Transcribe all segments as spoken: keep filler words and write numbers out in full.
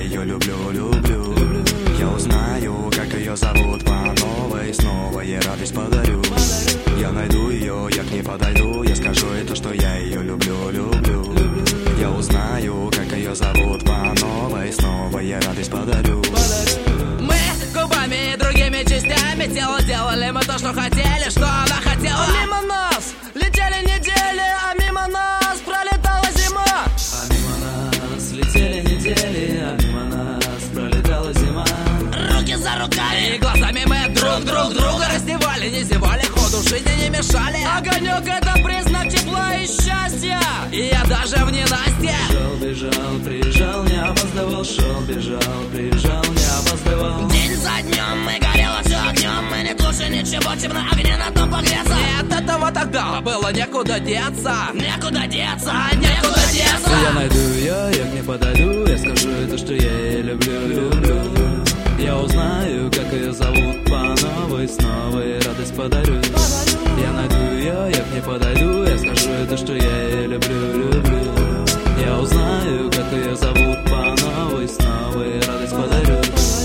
ее люблю, люблю. Я узнаю, как ее зовут по новой, снова ей радость подарю. Я найду ее, я к ней подойду, я скажу ей то, что я ее люблю, люблю. Я узнаю, как ее зовут по новой, снова ей радость подарю. Мы губами и другими частями тела делали мы то, что хотели, что она хотела. А мимо нас летели недели, а мимо нас пролетала зима. А мимо нас летели недели, а мимо нас пролетала зима. Руки за руками и глазами мы друг друг друга раздевали, не зевали, ходу жизни не мешали. Огонек — это признак тепла и счастья, и я даже в ненастье. Шел, бежал, приезжал, не опоздавал. Шел, бежал, приезжал, не опоздавал. День за днем мы горело все огнем, мы не лучше ничего, чем на огне на том погреться. И от этого тогда было некуда деться, некуда деться, некуда деться. Я найду ее, я к ней подойду, я скажу ей то, что я ее люблю, люблю. Я узнаю, как ее зовут по новой, снова ей радость подарю. Я найду ее, я к ней подойду, я скажу ей то, что я ее люблю, люблю. Я узнаю, как ее зовут по новой, снова ей радость подарю.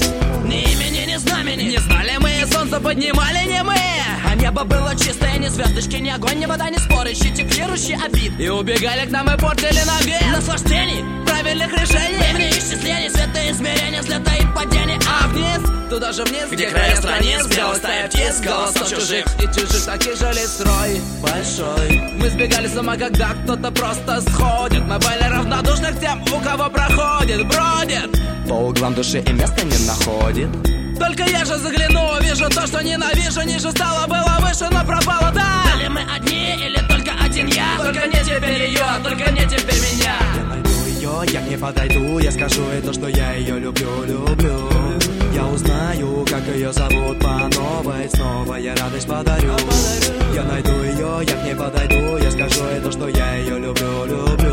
Ни имени, ни знамени не знали мы, солнце поднимали не мы. А небо было чистое, ни звездочки, ни огонь, ни вода, ни споры, текли ручьи обид. И убегали к нам и портили на вид наслаждений, правильных решений, времени исчислений, света измерения, взлета и падения. А вниз, туда же вниз, где края страниц, белая стая птиц, голосов чужих и чужих таких же лиц рой большой. Мы сбегали с ума, когда кто-то просто сходит. Мы были равнодушны к тем, у кого проходит, бродит по углам души и места не находит. Только я же загляну, вижу то, что ненавижу. Ниже стало, было выше, но пропало, да. Были мы одни или только один я? Только не теперь ее, только не теперь меня. Я найду ее, я к ней подойду, я скажу ей то, что я ее люблю, люблю. Я узнаю, как ее зовут по новой, снова я радость подарю. Я найду ее, я к ней подойду, я скажу ей то, что я ее люблю, люблю.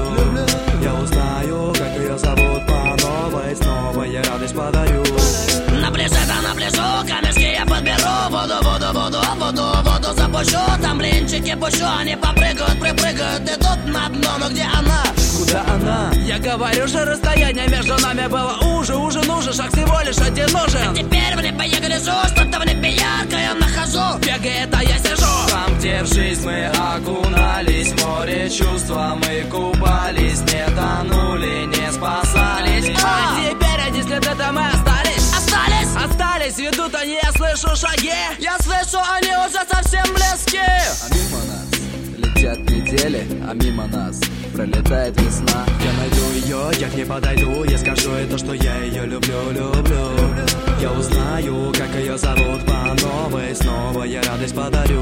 Я узнаю, как ее зовут по новой, снова я радость подарю. Наближу, да наближу, камешки я подберу, воду, воду, воду, воду, воду запущу. Там блинчики пущу, они попрыгают, припрыгают, идут на дно, но где она? Куда она? Я говорю же, расстояние между нами было уже, уже нужен, шаг всего лишь один нужен. А теперь в небе я гляжу, что-то в небе яркое нахожу. Бегает, а я сижу. Там, где в жизнь мы окунались, в море чувства мы купались, не тонули, не спасались. А теперь одни следы там и остались. Остались? Остались, ведут они, я слышу шаги. Я слышу, они уже совсем близки. А мимо нас летят недели, а мимо нас пролетает весна. Я найду ее, я к ней подойду, я скажу ей то, что я ее люблю, люблю. Я узнаю, как ее зовут по новой, снова я радость подарю.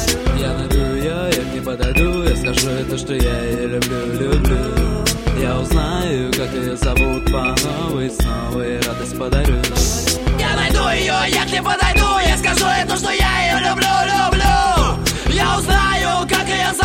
Я найду ее, я к ней подойду, я скажу ей то, что я ее люблю, люблю. Я узнаю, как ее зовут по новой, снова ей радость подарю. Я найду ее, я к ней подойду, я скажу ей то, что я ее люблю, люблю. Я узнаю, как ее зовут.